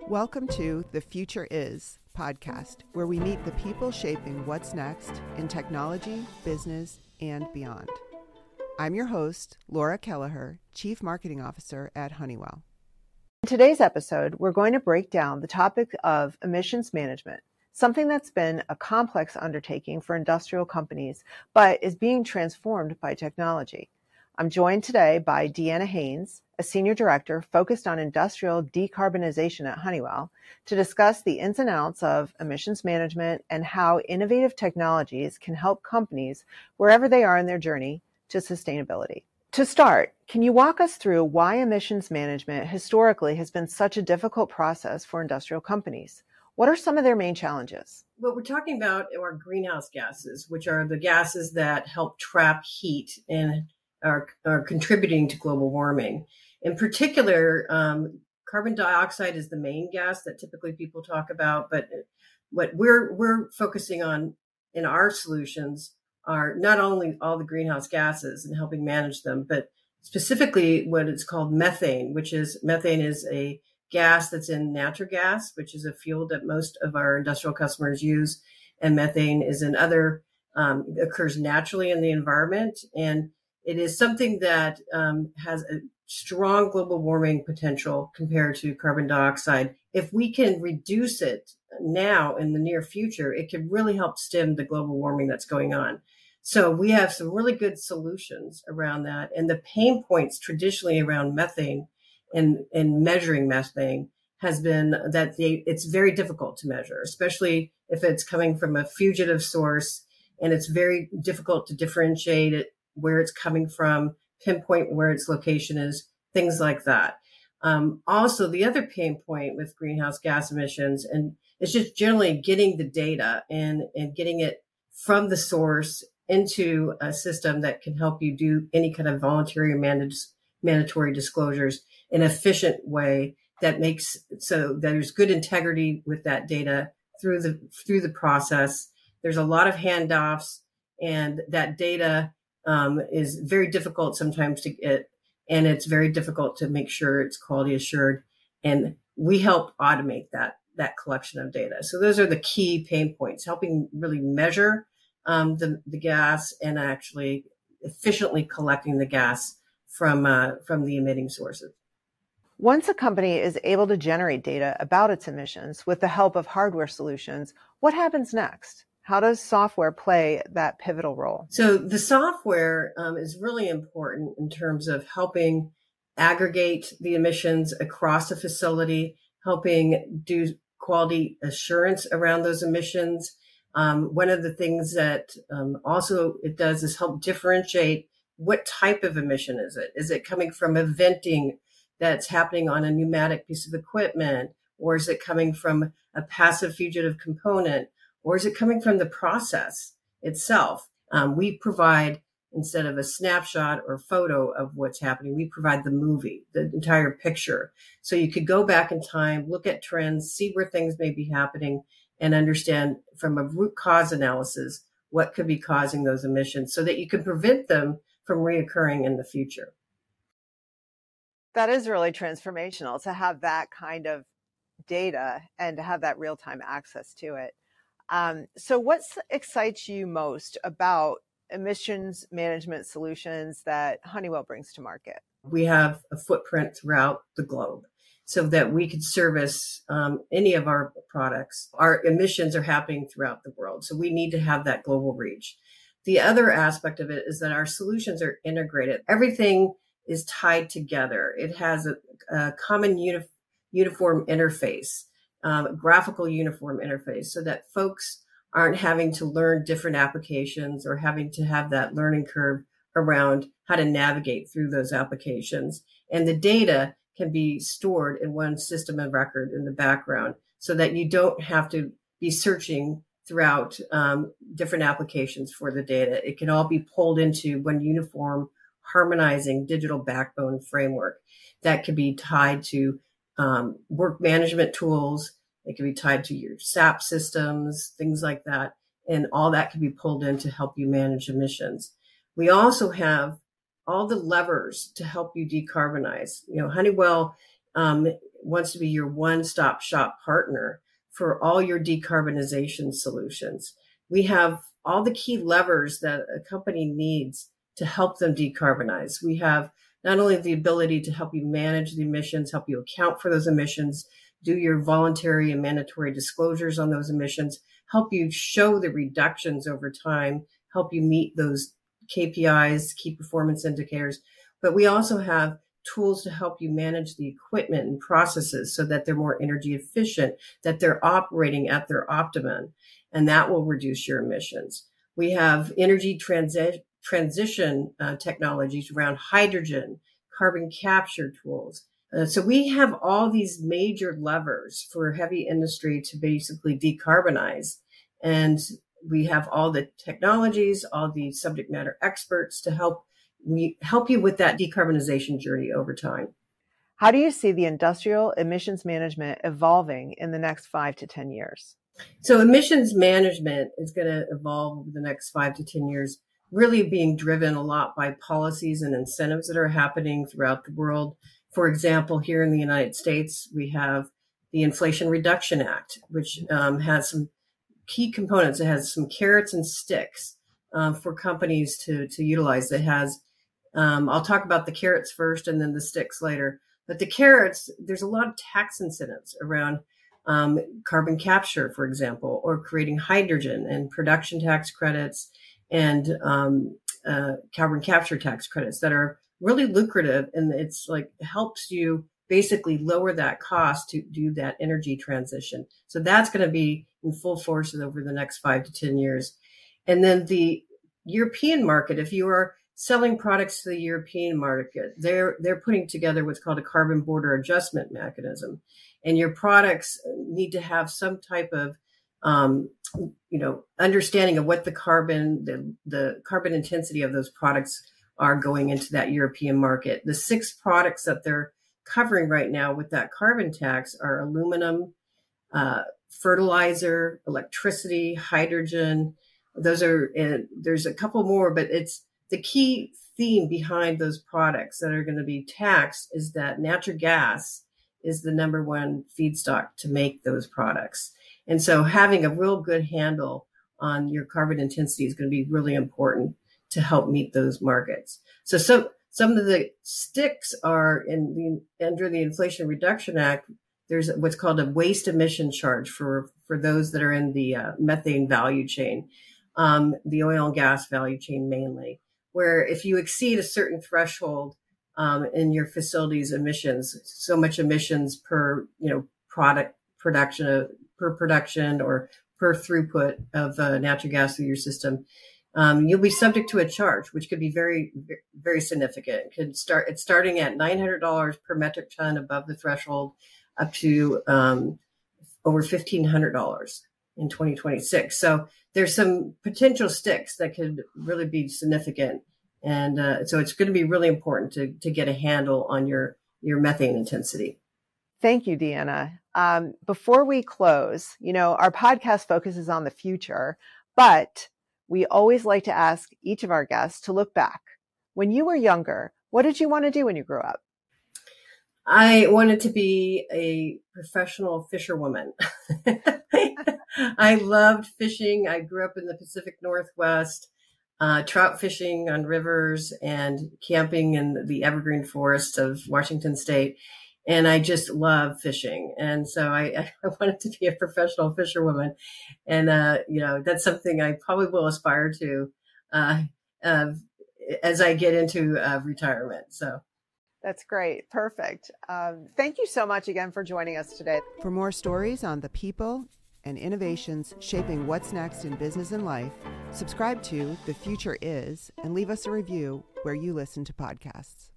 Welcome to The Future Is podcast, where we meet the people shaping what's next in technology, business, and beyond. I'm your host, Laura Kelleher, Chief Marketing Officer at Honeywell. In today's episode, we're going to break down the topic of emissions management, something that's been a complex undertaking for industrial companies, but is being transformed by technology. I'm joined today by Deanna Haynes, a Senior Director focused on industrial decarbonization at Honeywell, to discuss the ins and outs of emissions management and how innovative technologies can help companies wherever they are in their journey to sustainability. To start, can you walk us through why emissions management historically has been such a difficult process for industrial companies? What are some of their main challenges? What we're talking about are greenhouse gases, which are the gases that help trap heat and are contributing to global warming. In particular, carbon dioxide is the main gas that typically people talk about, but what we're focusing on in our solutions are not only all the greenhouse gases and helping manage them, but specifically what it's called methane, methane is a gas that's in natural gas, which is a fuel that most of our industrial customers use, and methane is in other occurs naturally in the environment, and it is something that has a strong global warming potential compared to carbon dioxide. If we can reduce it now in the near future, it could really help stem the global warming that's going on. So we have some really good solutions around that. And the pain points traditionally around methane and measuring methane has been that it's very difficult to measure, especially if it's coming from a fugitive source, and it's very difficult to differentiate it, where it's coming from, pinpoint where its location is, things like that. Also, the other pain point with greenhouse gas emissions, and it's just generally getting the data and getting it from the source into a system that can help you do any kind of voluntary or mandatory disclosures in an efficient way that makes so there's good integrity with that data through the process. There's a lot of handoffs, and that data is very difficult sometimes to get, and it's very difficult to make sure it's quality assured. And we help automate that collection of data. So those are the key pain points, helping really measure the gas and actually efficiently collecting the gas from the emitting sources. Once a company is able to generate data about its emissions with the help of hardware solutions, what happens next? How does software play that pivotal role? So the software is really important in terms of helping aggregate the emissions across a facility, helping do quality assurance around those emissions. One of the things that also it does is help differentiate what type of emission is it? Is it coming from a venting that's happening on a pneumatic piece of equipment, or is it coming from a passive fugitive component? Or is it coming from the process itself? We provide, instead of a snapshot or photo of what's happening, we provide the movie, the entire picture. So you could go back in time, look at trends, see where things may be happening, and understand from a root cause analysis what could be causing those emissions so that you can prevent them from reoccurring in the future. That is really transformational to have that kind of data and to have that real-time access to it. So what excites you most about emissions management solutions that Honeywell brings to market? We have a footprint throughout the globe so that we could service any of our products. Our emissions are happening throughout the world, so we need to have that global reach. The other aspect of it is that our solutions are integrated. Everything is tied together. It has a common uniform interface. Graphical uniform interface, so that folks aren't having to learn different applications or having to have that learning curve around how to navigate through those applications. And the data can be stored in one system of record in the background so that you don't have to be searching throughout different applications for the data. It can all be pulled into one uniform, harmonizing digital backbone framework that can be tied to work management tools. It can be tied to your SAP systems, things like that. And all that can be pulled in to help you manage emissions. We also have all the levers to help you decarbonize. Honeywell wants to be your one-stop shop partner for all your decarbonization solutions. We have all the key levers that a company needs to help them decarbonize. We have not only the ability to help you manage the emissions, help you account for those emissions, do your voluntary and mandatory disclosures on those emissions, help you show the reductions over time, help you meet those KPIs, key performance indicators. But we also have tools to help you manage the equipment and processes so that they're more energy efficient, that they're operating at their optimum, and that will reduce your emissions. We have energy transition technologies around hydrogen, carbon capture tools. So we have all these major levers for heavy industry to basically decarbonize. And we have all the technologies, all the subject matter experts to help you with that decarbonization journey over time. How do you see the industrial emissions management evolving in the next 5 to 10 years? So emissions management is going to evolve over the next 5 to 10 years, really being driven a lot by policies and incentives that are happening throughout the world. For example, here in the United States, we have the Inflation Reduction Act, which has some key components. It has some carrots and sticks for companies to utilize. It has, I'll talk about the carrots first and then the sticks later. But the carrots, there's a lot of tax incentives around carbon capture, for example, or creating hydrogen and production tax credits and carbon capture tax credits that are really lucrative. And it's like helps you basically lower that cost to do that energy transition. So that's going to be in full force over the next 5 to 10 years. And then the European market, if you are selling products to the European market, they're putting together what's called a carbon border adjustment mechanism. And your products need to have some type of understanding of what the carbon intensity of those products are going into that European market. The 6 products that they're covering right now with that carbon tax are aluminum, fertilizer, electricity, hydrogen. Those are, there's a couple more, but it's the key theme behind those products that are going to be taxed is that natural gas is the number one feedstock to make those products. And so having a real good handle on your carbon intensity is going to be really important to help meet those markets. So some of the sticks are under the Inflation Reduction Act. There's what's called a waste emission charge for those that are in the methane value chain, the oil and gas value chain mainly, where if you exceed a certain threshold in your facility's emissions, so much emissions per product production or per throughput of natural gas through your system, you'll be subject to a charge, which could be very, very significant. It's starting at $900 per metric ton above the threshold, up to over $1,500 in 2026. So there's some potential sticks that could really be significant, and so it's going to be really important to get a handle on your methane intensity. Thank you, Deanna. Before we close, our podcast focuses on the future, but we always like to ask each of our guests to look back. When you were younger, what did you want to do when you grew up? I wanted to be a professional fisherwoman. I loved fishing. I grew up in the Pacific Northwest, trout fishing on rivers and camping in the evergreen forests of Washington State. And I just love fishing. And so I wanted to be a professional fisherwoman. And, that's something I probably will aspire to as I get into retirement. So that's great. Perfect. Thank you so much again for joining us today. For more stories on the people and innovations shaping what's next in business and life, subscribe to The Future Is and leave us a review where you listen to podcasts.